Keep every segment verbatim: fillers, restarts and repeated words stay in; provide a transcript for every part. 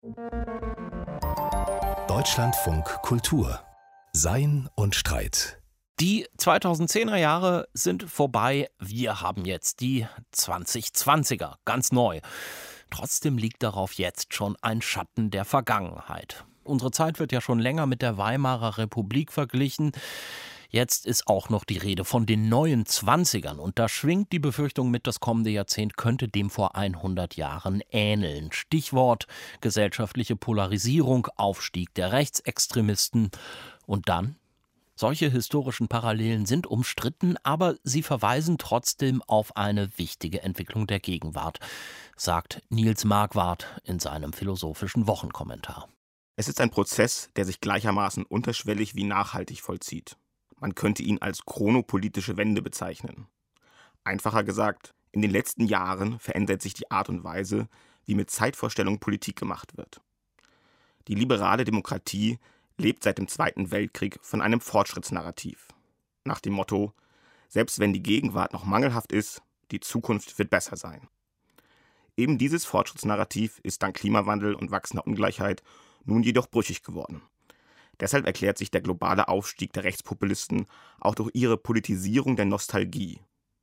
Deutschlandfunk Kultur. Sein und Streit. Die zweitausendzehner Jahre sind vorbei. Wir haben jetzt die zwanzig-zwanziger, ganz neu. Trotzdem liegt darauf jetzt schon ein Schatten der Vergangenheit. Unsere Zeit wird ja schon länger mit der Weimarer Republik verglichen. Jetzt ist auch noch die Rede von den neuen Zwanzigern. Und da schwingt die Befürchtung mit, das kommende Jahrzehnt könnte dem vor hundert Jahren ähneln. Stichwort gesellschaftliche Polarisierung, Aufstieg der Rechtsextremisten. Und dann? Solche historischen Parallelen sind umstritten, aber sie verweisen trotzdem auf eine wichtige Entwicklung der Gegenwart, sagt Nils Marquardt in seinem philosophischen Wochenkommentar. Es ist ein Prozess, der sich gleichermaßen unterschwellig wie nachhaltig vollzieht. Man könnte ihn als chronopolitische Wende bezeichnen. Einfacher gesagt, in den letzten Jahren verändert sich die Art und Weise, wie mit Zeitvorstellungen Politik gemacht wird. Die liberale Demokratie lebt seit dem Zweiten Weltkrieg von einem Fortschrittsnarrativ. Nach dem Motto, selbst wenn die Gegenwart noch mangelhaft ist, die Zukunft wird besser sein. Eben dieses Fortschrittsnarrativ ist dank Klimawandel und wachsender Ungleichheit nun jedoch brüchig geworden. Deshalb erklärt sich der globale Aufstieg der Rechtspopulisten auch durch ihre Politisierung der Nostalgie.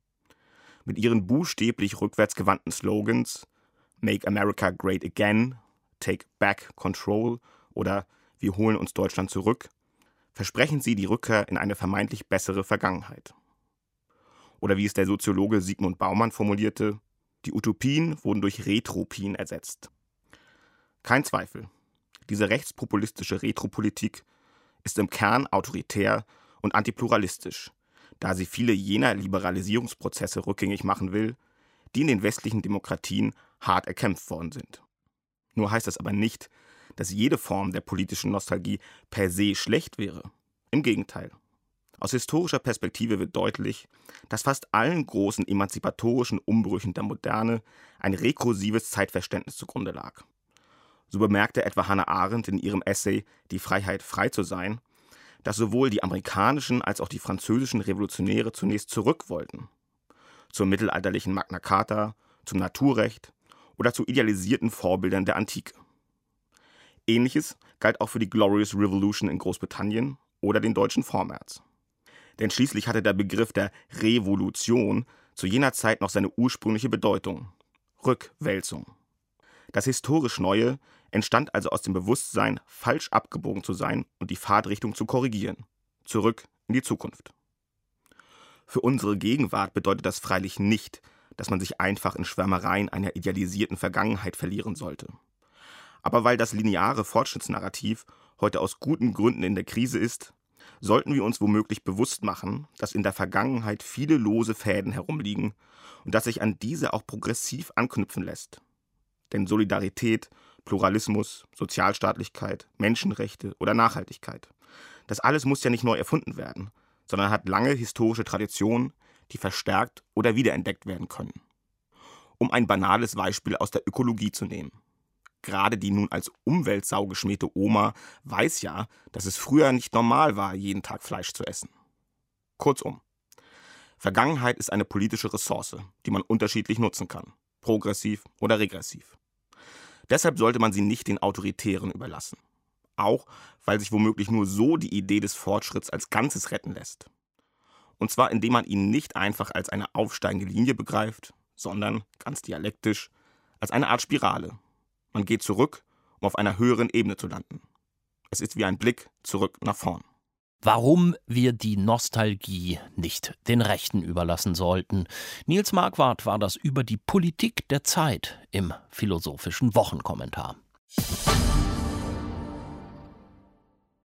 Mit ihren buchstäblich rückwärtsgewandten Slogans Make America Great Again, Take Back Control oder Wir holen uns Deutschland zurück, versprechen sie die Rückkehr in eine vermeintlich bessere Vergangenheit. Oder wie es der Soziologe Zygmunt Bauman formulierte, die Utopien wurden durch Retropien ersetzt. Kein Zweifel. Diese rechtspopulistische Retropolitik ist im Kern autoritär und antipluralistisch, da sie viele jener Liberalisierungsprozesse rückgängig machen will, die in den westlichen Demokratien hart erkämpft worden sind. Nur heißt das aber nicht, dass jede Form der politischen Nostalgie per se schlecht wäre. Im Gegenteil. Aus historischer Perspektive wird deutlich, dass fast allen großen emanzipatorischen Umbrüchen der Moderne ein rekursives Zeitverständnis zugrunde lag. So bemerkte etwa Hannah Arendt in ihrem Essay »Die Freiheit, frei zu sein«, dass sowohl die amerikanischen als auch die französischen Revolutionäre zunächst zurück wollten. Zur mittelalterlichen Magna Carta, zum Naturrecht oder zu idealisierten Vorbildern der Antike. Ähnliches galt auch für die Glorious Revolution in Großbritannien oder den deutschen Vormärz. Denn schließlich hatte der Begriff der Revolution zu jener Zeit noch seine ursprüngliche Bedeutung: Rückwälzung. Das historisch Neue entstand also aus dem Bewusstsein, falsch abgebogen zu sein und die Fahrtrichtung zu korrigieren. Zurück in die Zukunft. Für unsere Gegenwart bedeutet das freilich nicht, dass man sich einfach in Schwärmereien einer idealisierten Vergangenheit verlieren sollte. Aber weil das lineare Fortschrittsnarrativ heute aus guten Gründen in der Krise ist, sollten wir uns womöglich bewusst machen, dass in der Vergangenheit viele lose Fäden herumliegen und dass sich an diese auch progressiv anknüpfen lässt. Denn Solidarität, Pluralismus, Sozialstaatlichkeit, Menschenrechte oder Nachhaltigkeit, das alles muss ja nicht neu erfunden werden, sondern hat lange historische Traditionen, die verstärkt oder wiederentdeckt werden können. Um ein banales Beispiel aus der Ökologie zu nehmen. Gerade die nun als Umweltsau geschmähte Oma weiß ja, dass es früher nicht normal war, jeden Tag Fleisch zu essen. Kurzum, Vergangenheit ist eine politische Ressource, die man unterschiedlich nutzen kann, progressiv oder regressiv. Deshalb sollte man sie nicht den Autoritären überlassen. Auch, weil sich womöglich nur so die Idee des Fortschritts als Ganzes retten lässt. Und zwar indem man ihn nicht einfach als eine aufsteigende Linie begreift, sondern, ganz dialektisch, als eine Art Spirale. Man geht zurück, um auf einer höheren Ebene zu landen. Es ist wie ein Blick zurück nach vorn. Warum wir die Nostalgie nicht den Rechten überlassen sollten. Nils Marquardt war das über die Politik der Zeit im philosophischen Wochenkommentar.